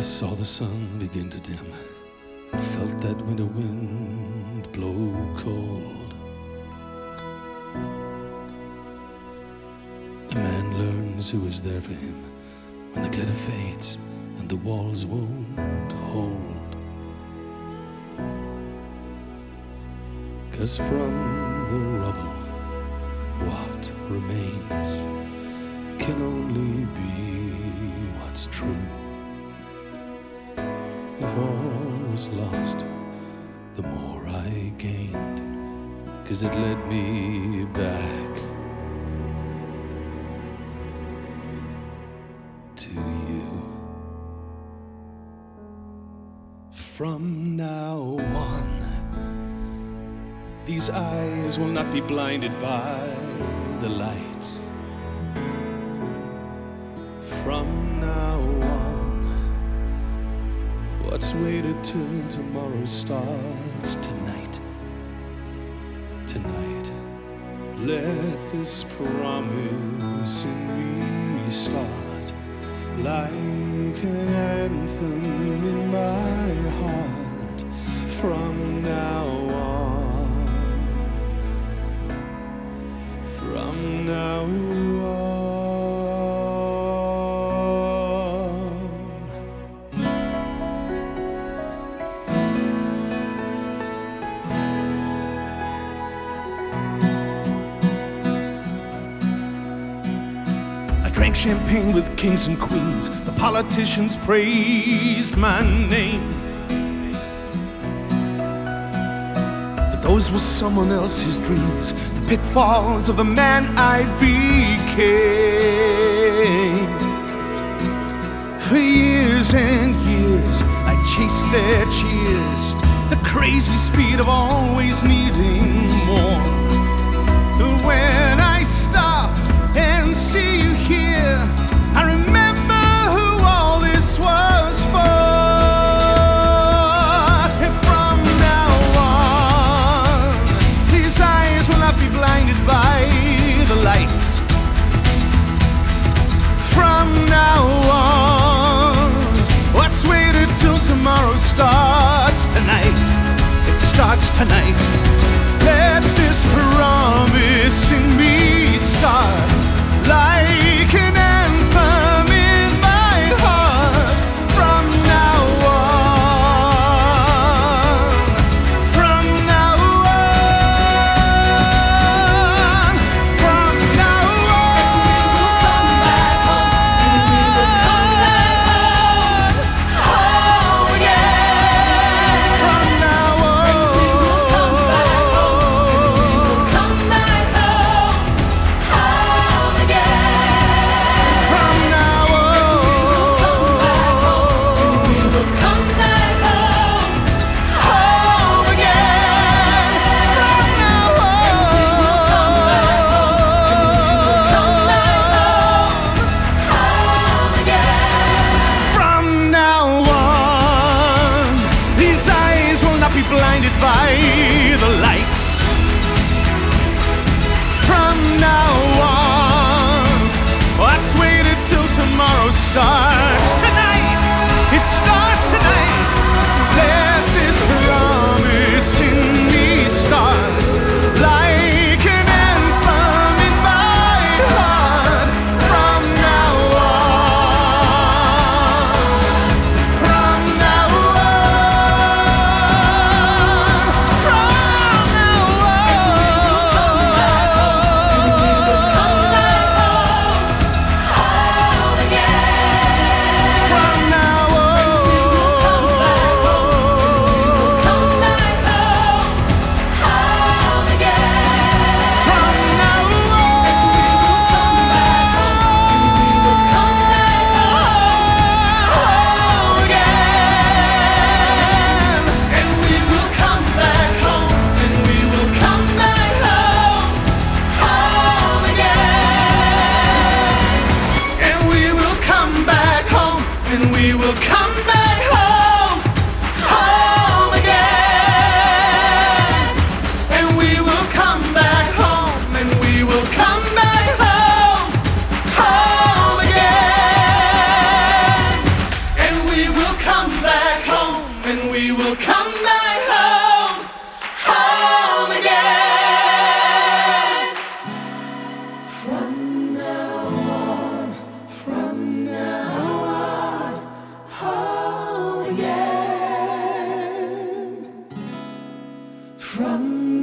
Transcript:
saw the sun begin to dim and felt that winter wind blow cold. A man learns who is there for him when the glitter fades and the walls won't hold. 'Cause from the rubble what remains can only be what's true. If all was lost, the more I gained, 'cause it led me back to you. From now on, these eyes will not be blinded by the lights. From now on, what's waited till tomorrow starts tonight. Tonight, let this promise in me start like an anthem in my heart. From now on, from now on. Drank champagne with kings and queens. The politicians praised my name. But those were someone else's dreams, the pitfalls of the man I became. For years and years, I chased their cheers, the crazy speed of always needing more. When I stop and see you here, I remember who all this was for. And from now on, these eyes will not be blinded by the lights. From now on, what's waited till tomorrow starts tonight. It starts tonight. Let this promise in me start like an anthem in my heart. From now on, from now on, from now on, and we will come back home, home again. from now on, And we will come back home, and we will come back home, home again. from now on, Come back home, and we will come back home, home again. from now on. From now on, these eyes will not be blinded by the lights. From now on, what's waited till tomorrow starts tonight. It starts tonight. Let this promise in me start like an anthem in my heart. From now on, from now on, from now on. come back home, home again. From now on, home again. From